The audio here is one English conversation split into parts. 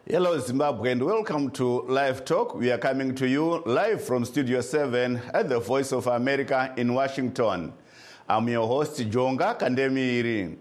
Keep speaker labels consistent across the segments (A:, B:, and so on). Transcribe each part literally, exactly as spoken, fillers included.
A: Hello Zimbabwe and welcome to Live Talk. We are coming to you live from Studio seven at the Voice of America in Washington. I'm your host Jonga Kandemiri.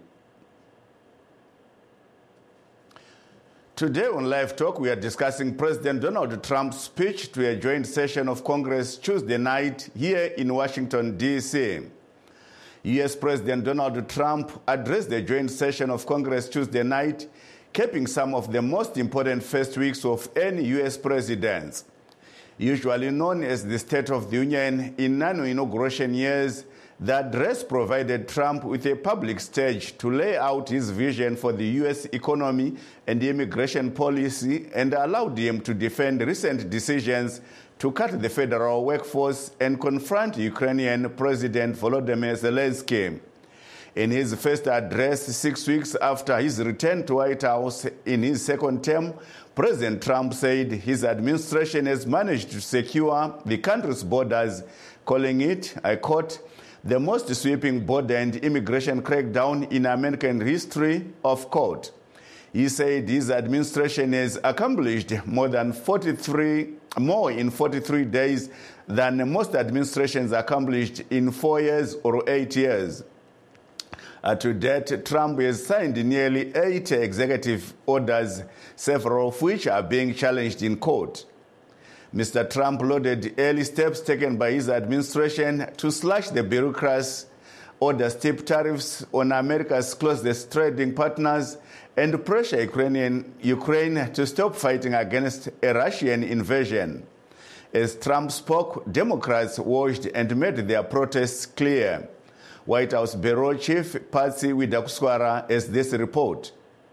A: Today on Live Talk we are discussing President Donald Trump's speech to a joint session of Congress Tuesday night here in Washington, D C U S President Donald Trump addressed the joint session of Congress Tuesday night, capping some of the most important first weeks of any U S president. Usually known as the State of the Union in non-inauguration years, the address provided Trump with a public stage to lay out his vision for the U S economy and immigration policy and allowed him to defend recent decisions to cut the federal workforce and confront Ukrainian President Volodymyr Zelensky. In his first address six weeks after his return to White House in his second term, President Trump said his administration has managed to secure the country's borders, calling it, I quote, the most sweeping border and immigration crackdown in American history, of quote. He said his administration has accomplished more than forty-three, more in forty-three days than most administrations accomplished in four years or eight years. Uh, to date, Trump has signed nearly eighty executive orders, several of which are being challenged in court. Mister Trump lauded early steps taken by his administration to slash the bureaucrats, order steep tariffs on America's closest trading partners, and pressure Ukrainian, Ukraine to stop fighting against a Russian invasion. As Trump spoke, Democrats watched and made their protests clear. White House Bureau Chief Patsy Widakuswara has this report.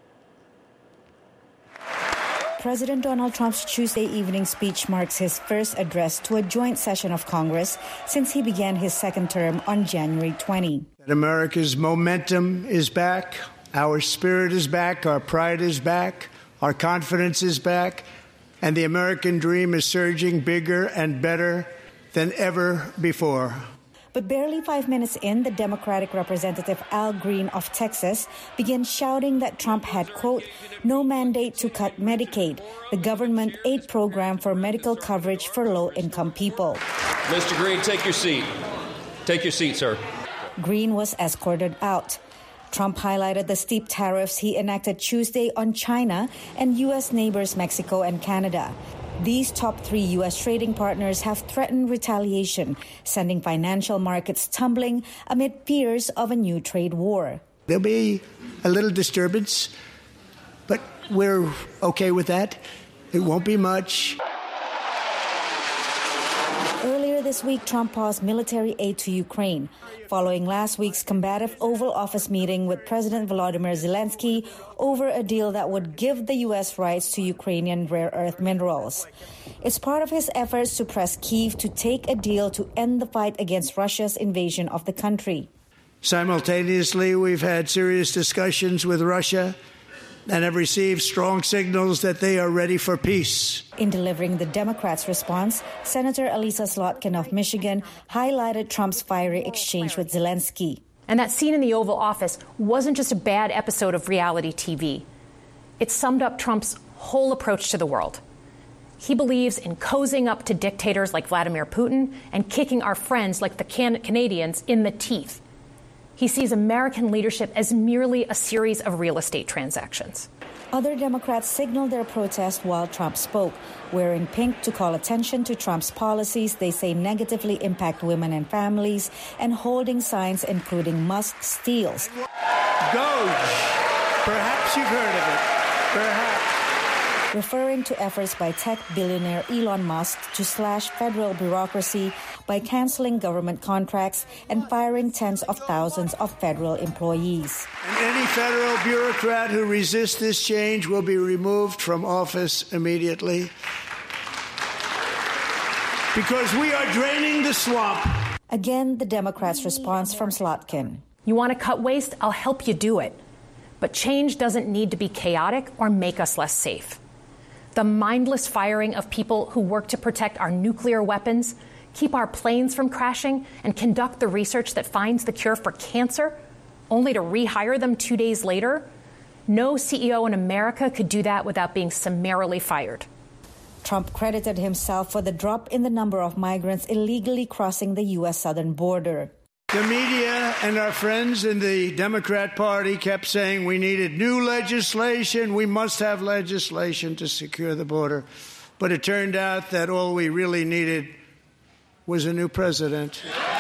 B: President Donald Trump's Tuesday evening speech marks his first address to a joint session of Congress since he began his second term on January twentieth.
C: America's momentum is back, our spirit is back, our pride is back, our confidence is back, and the American dream is surging bigger and better than ever before.
B: But barely five minutes in, the Democratic Representative Al Green of Texas began shouting that Trump had, quote, no mandate to cut Medicaid, the government aid program for medical coverage for low-income people.
D: Mister Green, take your seat. Take your seat, sir.
B: Green was escorted out. Trump highlighted the steep tariffs he enacted Tuesday on China and U S neighbors Mexico and Canada. These top three U S trading partners have threatened retaliation, sending financial markets tumbling amid fears of a new trade war.
C: There'll be a little disturbance, but we're okay with that. It won't be much.
B: Earlier this week, Trump paused military aid to Ukraine, following last week's combative Oval Office meeting with President Volodymyr Zelensky over a deal that would give the U S rights to Ukrainian rare earth minerals. It's part of his efforts to press Kyiv to take a deal to end the fight against Russia's invasion of the country.
C: Simultaneously, we've had serious discussions with Russia and have received strong signals that they are ready for peace.
B: In delivering the Democrats' response, Senator Elisa Slotkin of Michigan highlighted Trump's fiery exchange with Zelensky.
E: And that scene in the Oval Office wasn't just a bad episode of reality T V. It summed up Trump's whole approach to the world. He believes in cozying up to dictators like Vladimir Putin and kicking our friends like the Can- Canadians in the teeth. He sees American leadership as merely a series of real estate transactions.
B: Other Democrats signaled their protest while Trump spoke, wearing pink to call attention to Trump's policies they say negatively impact women and families, and holding signs including Musk steals.
C: Doge. Perhaps you've heard of it. Perhaps.
B: Referring to efforts by tech billionaire Elon Musk to slash federal bureaucracy by canceling government contracts and firing tens of thousands of federal employees.
C: And any federal bureaucrat who resists this change will be removed from office immediately. Because we are draining the swamp.
B: Again, the Democrats' response from Slotkin.
E: You want to cut waste? I'll help you do it. But change doesn't need to be chaotic or make us less safe. The mindless firing of people who work to protect our nuclear weapons, keep our planes from crashing, and conduct the research that finds the cure for cancer, only to rehire them two days later, No C E O in America could do that without being summarily fired.
B: Trump credited himself for the drop in the number of migrants illegally crossing the U S southern border.
C: The media and our friends in the Democrat Party kept saying we needed new legislation, we must have legislation to secure the border. But it turned out that all we really needed was a new president.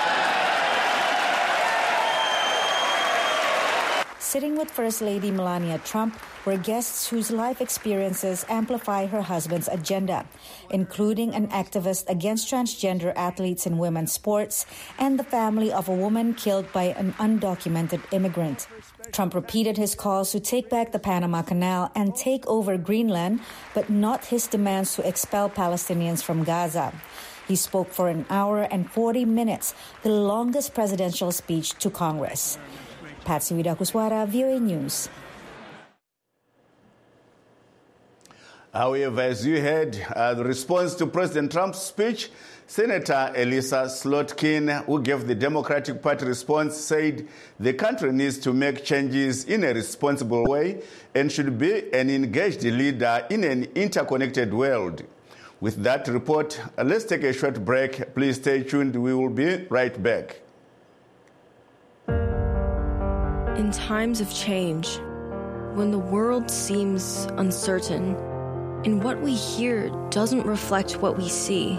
B: Sitting with First Lady Melania Trump were guests whose life experiences amplify her husband's agenda, including an activist against transgender athletes in women's sports and the family of a woman killed by an undocumented immigrant. Trump repeated his calls to take back the Panama Canal and take over Greenland, but not his demands to expel Palestinians from Gaza. He spoke for an hour and forty minutes, the longest presidential speech to Congress. Patsy Widakuswara, V O A News.
A: However, as you heard, uh, the response to President Trump's speech, Senator Elissa Slotkin, who gave the Democratic Party response, said the country needs to make changes in a responsible way and should be an engaged leader in an interconnected world. With that report, uh, let's take a short break. Please stay tuned. We will be right back.
F: In times of change, when the world seems uncertain and what we hear doesn't reflect what we see,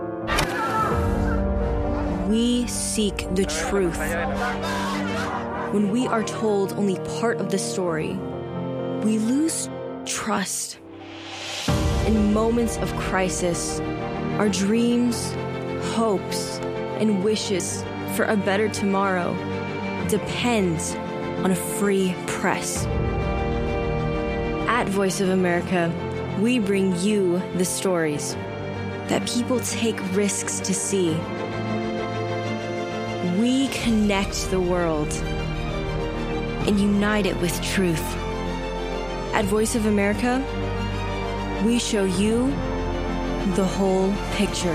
F: we seek the truth. When we are told only part of the story, we lose trust. In moments of crisis, our dreams, hopes, and wishes for a better tomorrow depends on a free press. At Voice of America, we bring you the stories that people take risks to see. We connect the world and unite it with truth. At Voice of America, we show you the whole picture.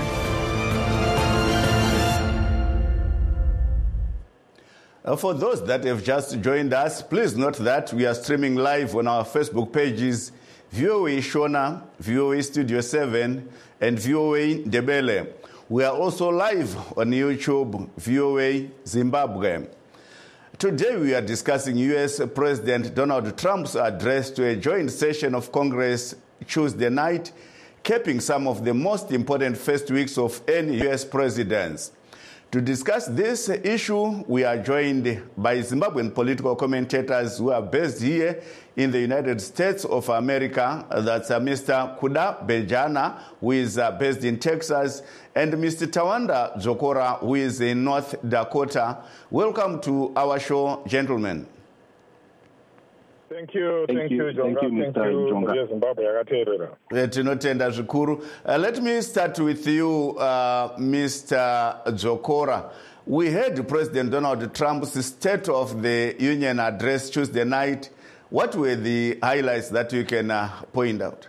A: Uh, for those that have just joined us, please note that we are streaming live on our Facebook pages, V O A Shona, V O A Studio seven, and V O A Ndebele. We are also live on YouTube, V O A Zimbabwe. Today we are discussing U S President Donald Trump's address to a joint session of Congress Tuesday night, capping some of the most important first weeks of any U S presidents. To discuss this issue, we are joined by Zimbabwean political commentators who are based here in the United States of America. That's uh, Mister Kuda Bejana, who is uh, based in Texas, and Mister Tawanda Zokora, who is in North Dakota. Welcome to our show, gentlemen.
G: Thank you,
H: thank,
G: thank
H: you,
G: you, Jonga.
H: Thank you, Mister Jonga.
G: Zimbabwe yakateerera.
A: Tinotenda zvikuru. Uh, let me start with you, uh, Mister Zokora. We heard President Donald Trump's State of the Union address Tuesday night. What were the highlights that you can uh, point out?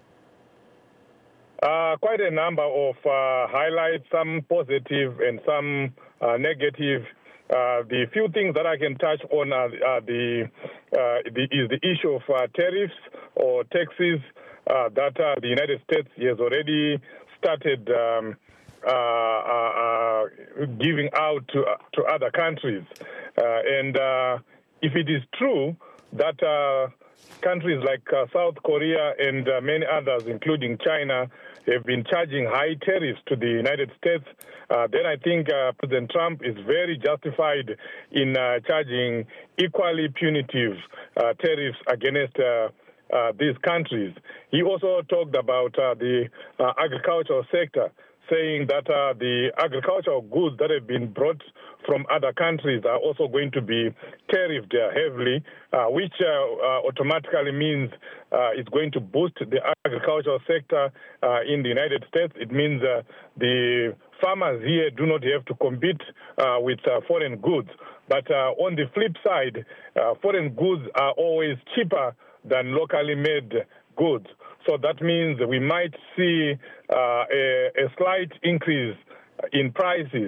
G: Uh, quite a number of uh, highlights, some positive and some uh, negative. Uh, the few things that I can touch on are, are the, uh, the is the issue of uh, tariffs or taxes uh, that uh, the United States has already started um, uh, uh, uh, giving out to uh, to other countries. Uh, and uh, if it is true that uh, countries like uh, South Korea and uh, many others, including China, have been charging high tariffs to the United States, uh, then I think uh, President Trump is very justified in uh, charging equally punitive uh, tariffs against uh, uh, these countries. He also talked about uh, the uh, agricultural sector, saying that uh, the agricultural goods that have been brought from other countries are also going to be tariffed uh, heavily, uh, which uh, uh, automatically means uh, it's going to boost the agricultural sector uh, in the United States. It means uh, the farmers here do not have to compete uh, with uh, foreign goods. But uh, on the flip side, uh, foreign goods are always cheaper than locally made goods. So that means we might see uh, a, a slight increase in prices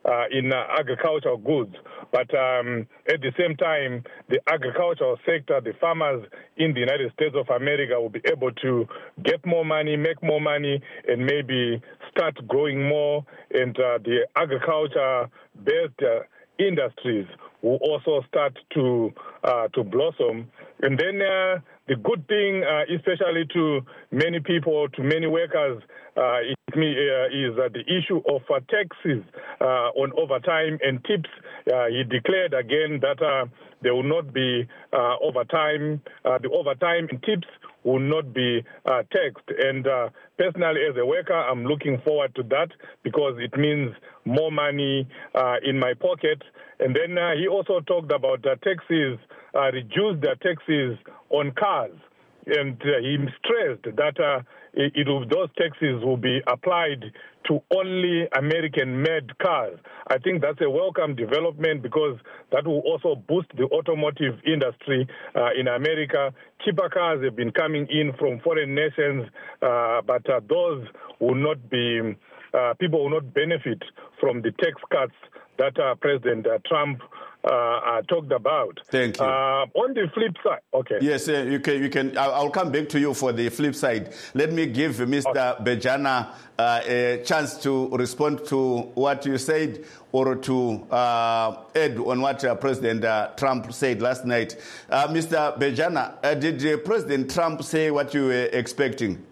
G: uh, in uh, agricultural goods. But um, at the same time, the agricultural sector, the farmers in the United States of America will be able to get more money, make more money, and maybe start growing more. And uh, the agriculture-based uh, industries will also start to uh, to blossom. And then uh, the good thing, uh, especially to many people, to many workers, uh, it, uh, is uh, the issue of uh, taxes uh, on overtime and tips. Uh, he declared again that uh, there will not be uh, overtime. Uh, the overtime and tips will not be uh, taxed. And uh, personally, as a worker, I'm looking forward to that because it means more money uh, in my pocket. And then uh, he also talked about uh, taxes, uh, reduce the taxes on cars. And uh, he stressed that uh, it, it will, those taxes will be applied to only American-made cars. I think that's a welcome development because that will also boost the automotive industry uh, in America. Cheaper cars have been coming in from foreign nations, uh, but uh, those will not be, uh, people will not benefit from the tax cuts that uh, President uh, Trump uh, uh, talked about.
A: Thank you.
G: Uh, on the flip side, okay.
A: Yes, uh, you can. You can. I'll, I'll come back to you for the flip side. Let me give Mister Okay. Bejana uh, a chance to respond to what you said or to uh, add on what uh, President uh, Trump said last night. Uh, Mister Bejana, uh, did uh, President Trump say what you were expecting?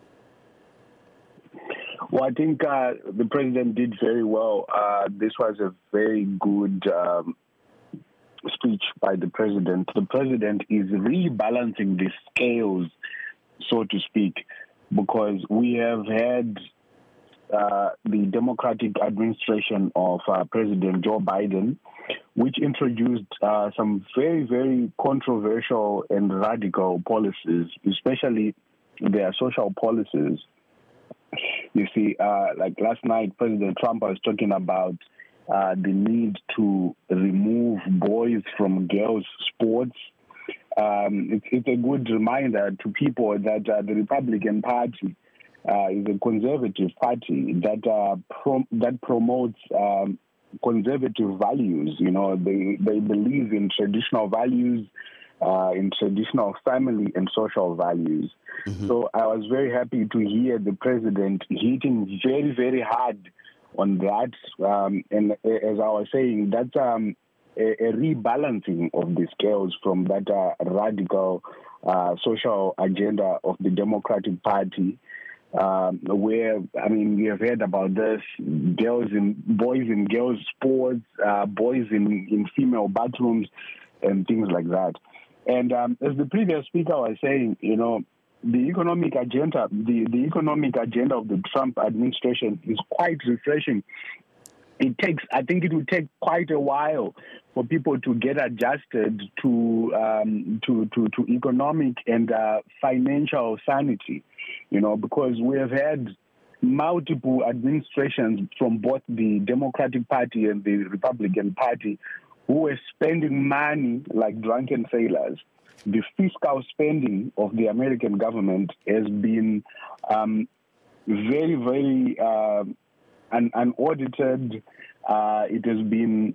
H: Well, I think uh, the president did very well. Uh, this was a very good um, speech by the president. The president is rebalancing the scales, so to speak, because we have had uh, the Democratic administration of uh, President Joe Biden, which introduced uh, some very, very controversial and radical policies, especially their social policies. You see, uh, like last night, President Trump was talking about uh, the need to remove boys from girls' sports. Um, it's, it's a good reminder to people that uh, the Republican Party uh, is a conservative party that uh, prom- that promotes um, conservative values. You know, they they believe in traditional values, uh, in traditional family and social values. Mm-hmm. So I was very happy to hear the president hitting very, very hard on that. Um, and as I was saying, that's um, a, a rebalancing of the scales from that uh, radical uh, social agenda of the Democratic Party, um, where, I mean, we have heard about this, girls in boys in girls sports, uh, boys in, in female bathrooms, and things like that. And um, as the previous speaker was saying, you know, the economic agenda, the, the economic agenda of the Trump administration is quite refreshing. It takes, I think it will take quite a while for people to get adjusted to um, to, to, to economic and uh, financial sanity, you know, because we have had multiple administrations from both the Democratic Party and the Republican Party who were spending money like drunken sailors. The fiscal spending of the American government has been um, very, very uh, un- unaudited. Uh, it has been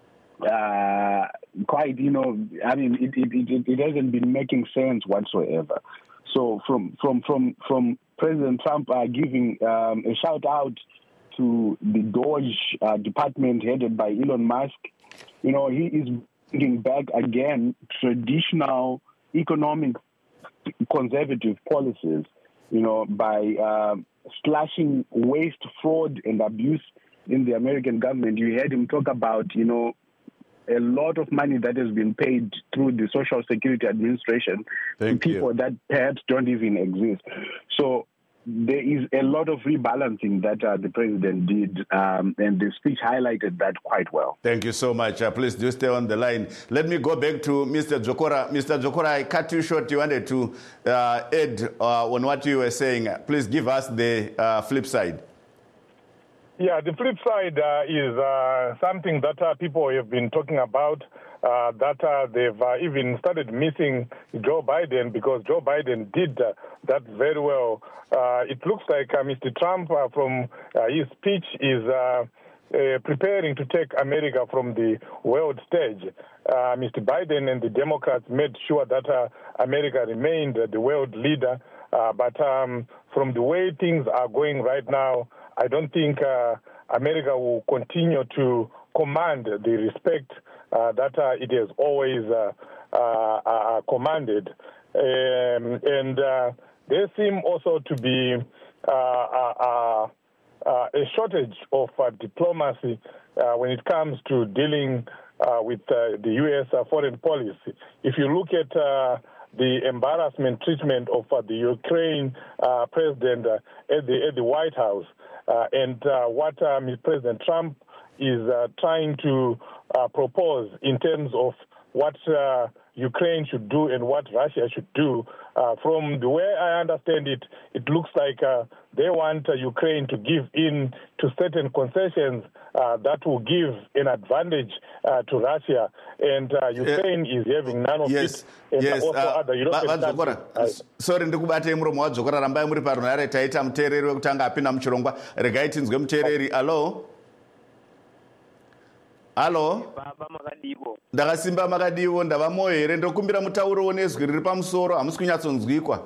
H: uh, quite, you know, I mean, it, it, it, it hasn't been making sense whatsoever. So from from from, from President Trump uh, giving um, a shout out to the Doge uh, department headed by Elon Musk, you know, he is bringing back again traditional economic conservative policies, you know, by uh, slashing waste, fraud, and abuse in the American government. You heard him talk about, you know, a lot of money that has been paid through the Social Security Administration
A: Thank
H: to people
A: you.
H: that perhaps don't even exist. So there is a lot of rebalancing that uh, the president did, um, and the speech highlighted that quite well.
A: Thank you so much. Uh, please do stay on the line. Let me go back to Mister Jokora. Mister Jokora, I cut you short. You wanted to uh, add uh, on what you were saying. Please give us the uh, flip side.
G: Yeah, the flip side uh, is uh, something that uh, people have been talking about, uh, that uh, they've uh, even started missing Joe Biden because Joe Biden did uh, that very well. Uh, it looks like uh, Mister Trump, uh, from uh, his speech, is uh, uh, preparing to take America from the world stage. Uh, Mister Biden and the Democrats made sure that uh, America remained uh, the world leader. Uh, but um, from the way things are going right now, I don't think uh, America will continue to command the respect uh, that uh, it has always uh, uh, uh, commanded. Um, and uh, there seem also to be uh, uh, uh, uh, a shortage of uh, diplomacy uh, when it comes to dealing uh, with uh, the U S uh, foreign policy. If you look at uh, the embarrassment treatment of uh, the Ukraine uh, president uh, at, the, at the White House uh, and uh, what uh, President Trump is uh, trying to uh, propose in terms of what uh, Ukraine should do and what Russia should do. Uh, from the way I understand it, it looks like uh, they want uh, Ukraine to give in to certain concessions uh, that will give an advantage uh, to Russia. And uh, Ukraine uh, is having none of
A: yes,
G: it. And
A: yes,
G: also
A: uh,
G: other European
A: countries. Uh, sorry, ndikubatei muromo wadzokora rambai muri parunhare taita muteereri wekutanga apinda muchirongwa regai tinzwe muteereri. Allo? Allo?
I: Baba makadivo.
A: Ndakasimba makadivo ndavamo here ndokumbira mutaurowo nezwi riri pamusoro hamusi kunyatsonzwikwa.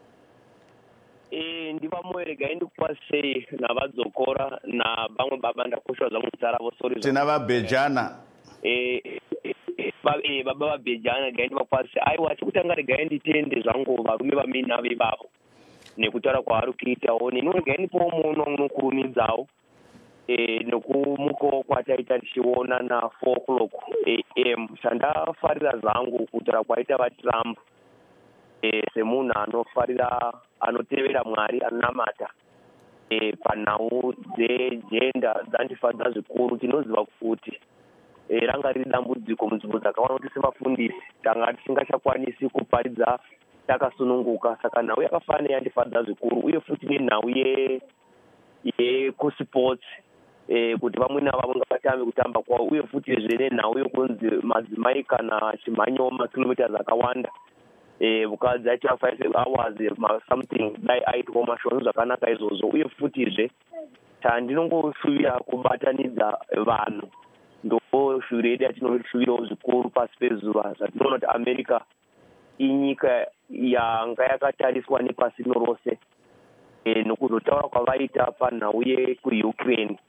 I: Eh ndivamo here gai ndikupasei navadzokora na vamwe baba ndakushawa zvangu zita ravo sorry.
A: Tina vabhejana.
I: Eh eh baba vabhejana gai ndivapasei aiwa chekutanga regai nditende zvangu varume vamina vevavo nekutaura kwavari kuitawo neniwo gai ndipowo muono unokurumidzawo. Eh nokumuko kwataita ndichiona na four o'clock a m chandafarira zangu kutaura kwaita vaTrump eh semunhu anofarira anotevera Mwari anonamata eh panhau dzegenda dzandifadza zvikuru. Tinoziva kuti eh ranga riri dambudziko munzvimbo dzakawanda kuti semafundisi tanga tisingachakwanisi kuparidza takasununguka. Saka nhau yakafanira yandifadza zvikuru uye futi nenhau ye yekusports eh kuti vamwe navavo ngavatambe kutamba kwavo uye futi zvene nhau yokunzi madzimai kana chimhanyo makilometers akawanda eh vukadzi aita five hours something dai aitwa mashoni zvakanaka izvozvo uye futizve tandinongoshuvira kubatanidza vanhu ndoshuviro yedu yatinoshuvirawo zvikuru pasi pezuva zvatinoona kuti America inyika yanga yakatariswa nepasi rose eh nokuzotaura kwavaita panhau yekuUkraine.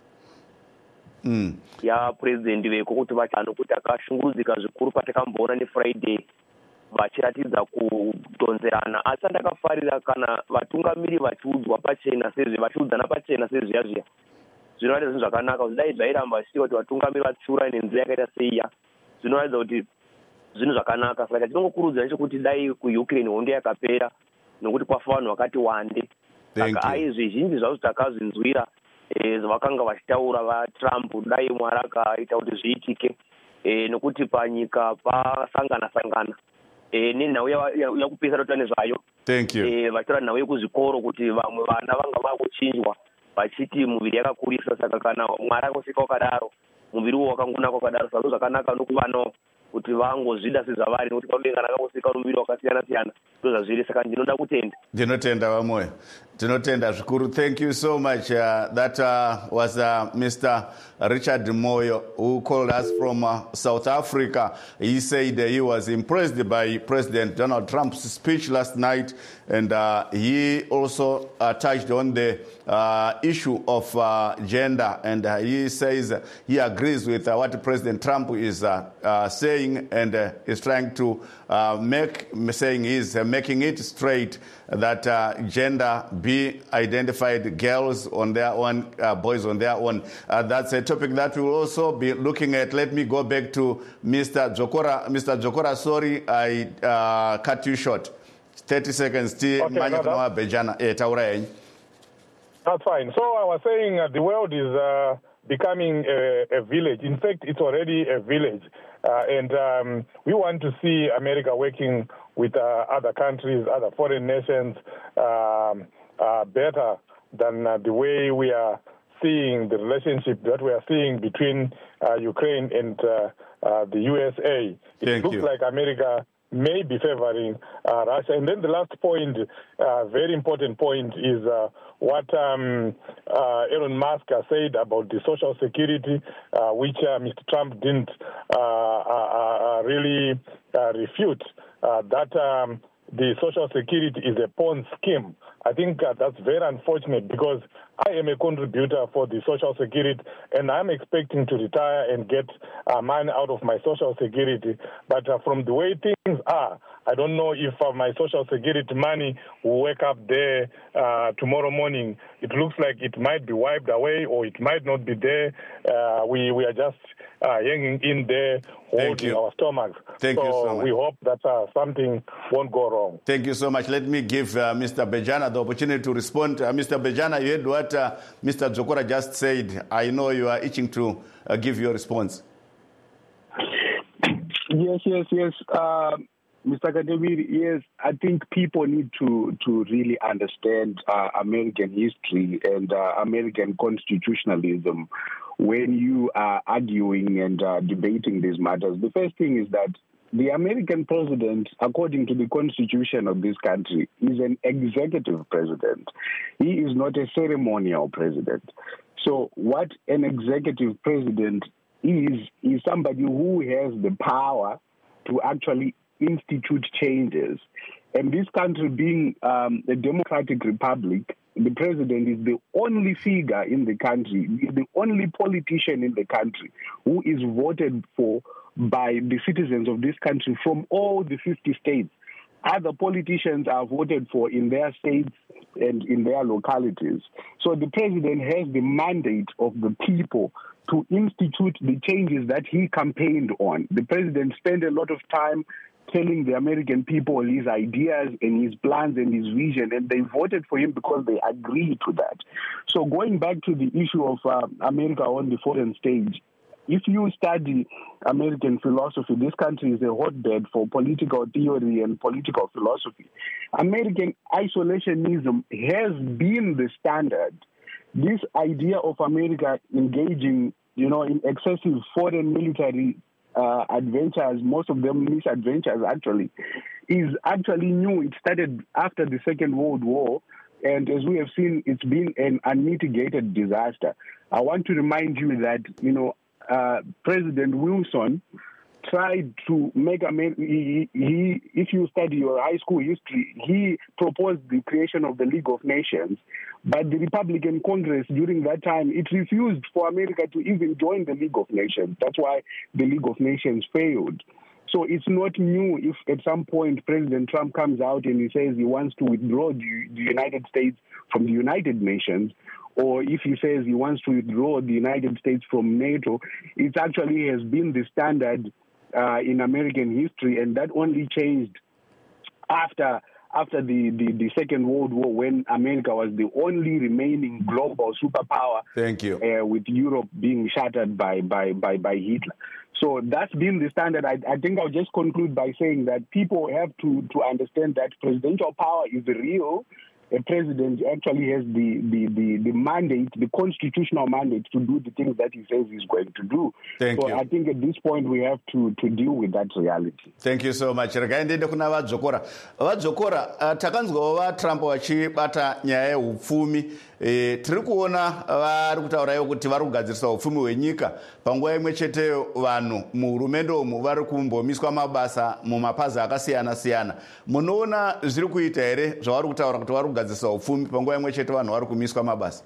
A: Mm.
I: Ya president veko kuti vachano kuti akashungurudzika zvikuru patakamboona neFriday vachiratidza kudonzerana. Asi ndakafarira kana vatungamiri vachiudzwa pachena sezve vachiudzana pachena sezviya zviya zvinoratidza zvinhu zvakanaka kuti dai zvairamba zvichiita kuti vatungamiri vatsiura nenzira yakaita seiya zvinoratidza kuti zvinhu zvakanaka. Saka tinongokurudzira nechekuti dai kuUkraine hondo yakapera nokuti kwafa vanhu vakati wande. Saka ai zvizhinji zvazvo takazvinzwira eh zvavakanga vachitaura vaTrump dai Mwari akaita kuti zviitike eh nokuti panyika pasangana sangana eh nenhau yakupesa kuti nezvayo.
A: Thank you.
I: Eh vachitaura nhau yekuzvikoro kuti vamwe vana vanga vakuchinjwa vachiti muviri yakakurisa. Saka kana Mwari akosika wakadaro muviri wo wakangunaka wakadaro saka zvakanaka nokuvanawo kuti vangozvida sezvavari nokuti padenga nakangosika muviri wakasiyana siyana ndozvazviri. Saka ndinoda kutenda.
A: Ndinotenda vamoyo. Tinotenda zvikuru. Thank you so much. Uh, that uh, was uh, Mister Richard Moyo, who called us from uh, South Africa. He said uh, he was impressed by President Donald Trump's speech last night, and uh, he also uh, touched on the uh, issue of uh, gender, and uh, he says he agrees with uh, what President Trump is uh, uh, saying, and uh, is trying to uh, make, saying he's uh, making it straight that uh, gender be identified, girls on their own, uh, boys on their own. Uh, that's a topic that we'll also be looking at. Let me go back to Mister Jokora. Mister Jokora, sorry, I uh, cut you short. thirty seconds.
G: Okay, no,
A: that's,
G: that's fine. So I was saying uh, the world is uh, becoming a, a village. In fact, it's already a village. Uh, and um, we want to see America working with uh, other countries, other foreign nations, um, uh, better than uh, the way we are seeing the relationship that we are seeing between uh, Ukraine and uh, uh, the U S A. It
A: Thank
G: looks
A: you.
G: like America may be favoring uh, Russia. And then the last point, uh, very important point, is uh, what um, uh, Elon Musk has said about the Social Security, uh, which uh, Mister Trump didn't uh, uh, uh, really uh, refute, uh, that um, the Social Security is a pawn scheme. I think uh, that's very unfortunate because I am a contributor for the Social Security and I'm expecting to retire and get uh, money out of my Social Security. But uh, from the way things are, I don't know if uh, my Social Security money will wake up there uh, tomorrow morning. It looks like it might be wiped away or it might not be there. Uh, we, we are just uh, hanging in there, holding our stomachs.
A: Thank
G: so
A: you so much.
G: We hope that uh, something won't go wrong.
A: Thank you so much. Let me give uh, Mister Bejana the opportunity to respond. Uh, Mister Bejana, you heard what uh, Mister Dzokora just said. I know you are itching to uh, give your response.
H: Yes, yes, yes. Uh, Mister Kadebiri, yes, I think people need to, to really understand uh, American history and uh, American constitutionalism when you are arguing and uh, debating these matters. The first thing is that the American president, according to the constitution of this country, is an executive president. He is not a ceremonial president. So what an executive president is, is somebody who has the power to actually institute changes. And this country being um, a democratic republic, the president is the only figure in the country, the only politician in the country who is voted for by the citizens of this country from all the fifty states. Other politicians are voted for in their states and in their localities. So the president has the mandate of the people to institute the changes that he campaigned on. The president spent a lot of time telling the American people his ideas and his plans and his vision, and they voted for him because they agreed to that. So going back to the issue of uh, America on the foreign stage, if you study American philosophy, this country is a hotbed for political theory and political philosophy. American isolationism has been the standard. This idea of America engaging, you know, in excessive foreign military uh, adventures, most of them misadventures actually, is actually new. It started after the Second World War. And as we have seen, it's been an unmitigated disaster. I want to remind you that, you know, Uh, President Wilson tried to make America, he, he, if you study your high school history, he proposed the creation of the League of Nations. But the Republican Congress during that time, it refused for America to even join the League of Nations. That's why the League of Nations failed. So it's not new if at some point President Trump comes out and he says he wants to withdraw the, the United States from the United Nations, or if he says he wants to withdraw the United States from NATO. It actually has been the standard uh, in American history, and that only changed after after the, the, the Second World War, when America was the only remaining global superpower.
A: Thank you.
H: Uh, with Europe being shattered by, by, by, by Hitler. So that's been the standard. I, I think I'll just conclude by saying that people have to, to understand that presidential power is real. A president actually has the, the, the, the mandate, the constitutional mandate to do the things that he says he's going to do.
A: Thank
H: so
A: you.
H: I think at this point we have to, to deal with that reality.
A: Thank you so much. Rakaendende kuna vadzokora. Vadzokora, uh, takanzwa va Trump vachibata nyaya yeupfumi. E, tiri kuona vari kutaurayo kuti vari kugadzirisa upfumi hwenyika. Panguva imwe cheteyo vanhu muhurumende umu vari kumbomiswa mabasa mumapazi akasiyana siyana. Munoona zviri kuita here zvavari kutaura kuti vari kugadzirisa upfumi panguva imwe chete vanhu vari kumiswa mabasa?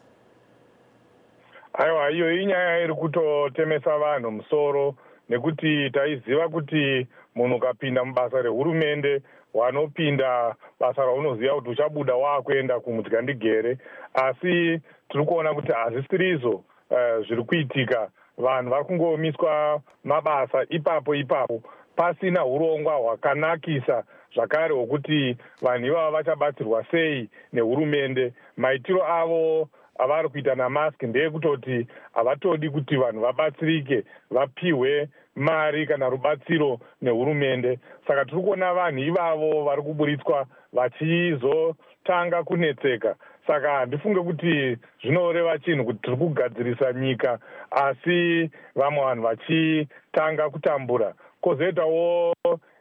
G: Aiwa, iyo inyaya iri kutotemesa vanhu musoro, nekuti taiziva kuti munhu ukapinda mubasa rehurumende wanopinda basa raunoziva kuti uchabuda waakuenda kumudzigandigere, asi tiri kuona kuti hazisirizo uh, zviri kuitika. Vanhu vari kungomiswa mabasa ipapo ipapo pasina urongwa hwakanakisa zvakare hwokuti vanhu ivava vachabatsirwa sei nehurumende. Maitiro avo avari kuita naMusk ndeyekutoti havatodi kuti vanhu vabatsirike, vapiwe mari kana rubatsiro nehurumende. Saka tiri kuona vanhu ivavo vari kuburitswa vachizotanga kunetseka. Saka handifunge kuti zvinoreva chinhu kuti tiri kugadzirisa nyika, asi vamwe vanhu vachitanga kutambura. Kwozoitawo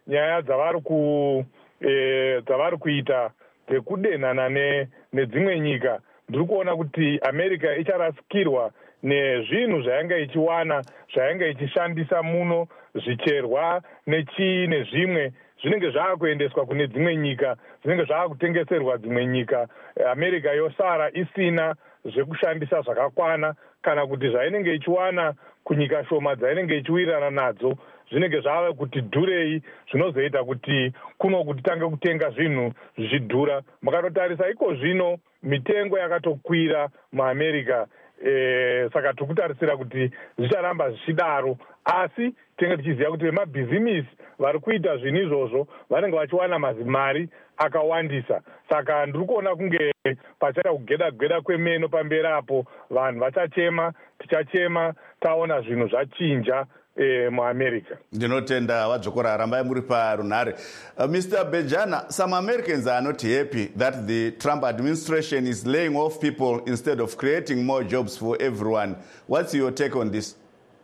G: nyaya dzavari ku eh, dzavari kuita dzekudenhana nedzimwe nyika, ndiri kuona kuti America icharasikirwa nezvinhu zvainge ichiwana zvainge ichishandisa muno, zvicherwa nechii nezvimwe zvinenge zvaakuendeswa kune dzimwe nyika, zvinenge zvaakutengeserwa dzimwe nyika. America yosara isina zvekushandisa zvakakwana, kana kuti zvainenge ichiwana kunyika shoma dzainenge ichiwirirana nadzo zvinenge zvava kuti dhurei, zvinozoita kuti kuno kuti tange kutenga zvinhu zvichidhura. Makatotarisa iko zvino mitengo yakatokwira muAmerica. E, saka tikutarisira kuti zvicharamba zvichidaro, asi tinenge tichiziva kuti vemabhizimisi vari kuita zvinhu izvozvo vanenge vachiwana mari akawandisa. Saka ndiri kuona kunge pachaita kugeda gweda kwemeno pamberi apo, vanhu vachachema, tichachema taona zvinhu zvachinja eh, muAmerica.
A: Ndinotenda Wadzokora, rambai muri parunhare. Uh, Mister Bejana, some Americans are not happy that the Trump administration is laying off people instead of creating more jobs for everyone. What's your take on this?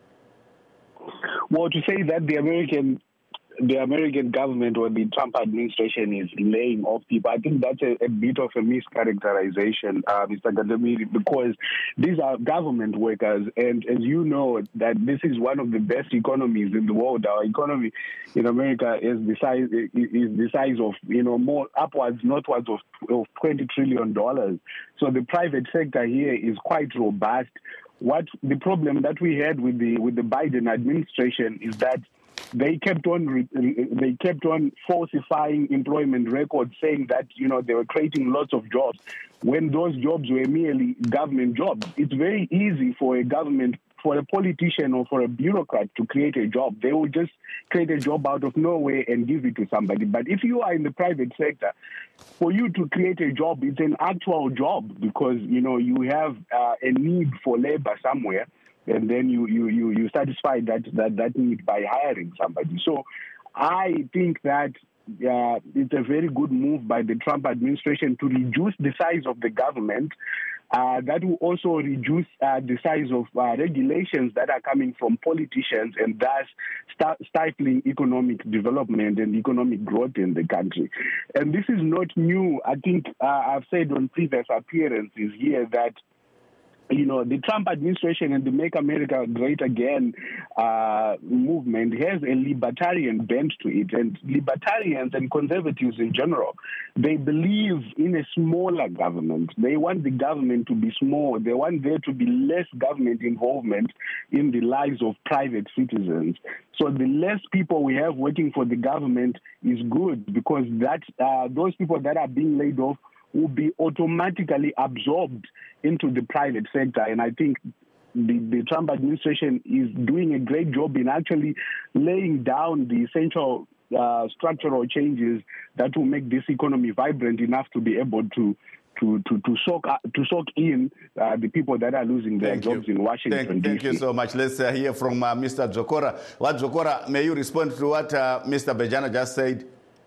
H: Well, to say that the American the American government or the Trump administration is laying off people, I think that's a, a bit of a mischaracterization, uh, Mister Gadamiri, because these are government workers, and as you know, that this is one of the best economies in the world. Our economy in America is the size is the size of, you know, more upwards, northwards of, of twenty trillion dollars. So the private sector here is quite robust. What the problem that we had with the with the Biden administration is that they kept on they kept on falsifying employment records, saying that, you know, they were creating lots of jobs when those jobs were merely government jobs. It's very easy for a government, for a politician or for a bureaucrat to create a job. They will just create a job out of nowhere and give it to somebody. But if you are in the private sector, for you to create a job, it's an actual job, because, you know, you have uh, a need for labor somewhere, and then you, you, you, you satisfy that, that, that need by hiring somebody. So I think that uh, it's a very good move by the Trump administration to reduce the size of the government. Uh, that will also reduce uh, the size of uh, regulations that are coming from politicians, and thus start stifling economic development and economic growth in the country. And this is not new. I think uh, I've said on previous appearances here that, you know, the Trump administration and the Make America Great Again uh, movement has a libertarian bent to it. And libertarians and conservatives in general, they believe in a smaller government. They want the government to be small. They want there to be less government involvement in the lives of private citizens. So the less people we have working for the government is good, because that uh, those people that are being laid off will be automatically absorbed into the private sector. And I think the, the Trump administration is doing a great job in actually laying down the essential uh, structural changes that will make this economy vibrant enough to be able to to to, to soak to soak in uh, the people that are losing their
A: thank
H: jobs
A: you.
H: in Washington.
A: Thank, thank you so much. Let's uh, hear from uh, Mister Dzokora. What Dzokora, may you respond to what uh, Mister Bejana just said?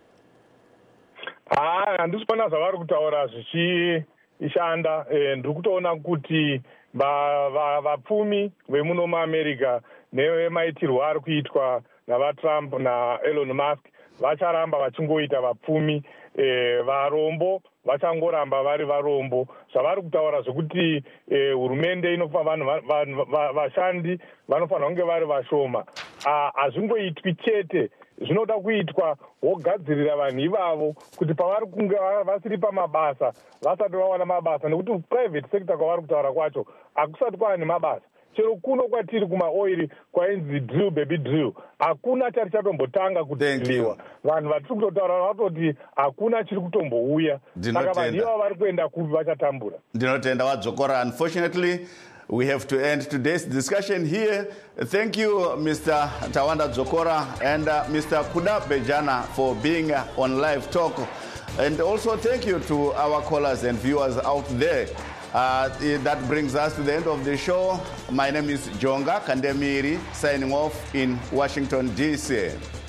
G: Ah, handisi kuona zvavari kutaura zvichishanda. Ndiri kutoona kuti vapfumi vemuno muAmerica nevemaitirwo ari kuitwa navaTrump naElon Musk vacharamba vachingoita vapfumi. Varombo vachangoramba vari varombo. Zvavari kutaura zvekuti hurumende inofa vanhu vashandi vanofanira kunge vari vashoma, hazvingoitwi chete. Zvinoda kuitwa wogadzirira vanhu ivavo kuti pavari kunge vasiri pamabasa vasati vawana mabasa, nekuti private sector kwavari kutaura kwacho hakusati kwava nemabasa. Chero kuno kwatiri kumaoiri kwainzi drill baby drill, hakuna chari chatombotanga kudhiliwa. Vanhu vatiri kutotaura vatoti hakuna chiri kutombouya. Saka vanhu ivavo vari kuenda kupi vachatambura.
A: Ndinotenda Wadzokora. Unfortunately, we have to end today's discussion here. Thank you, Mister Tawanda Dzokora and uh, Mister Kuda Bejana for being uh, on Live Talk. And also thank you to our callers and viewers out there. Uh, that brings us to the end of the show. My name is Jonga Kandemiri, signing off in Washington, D C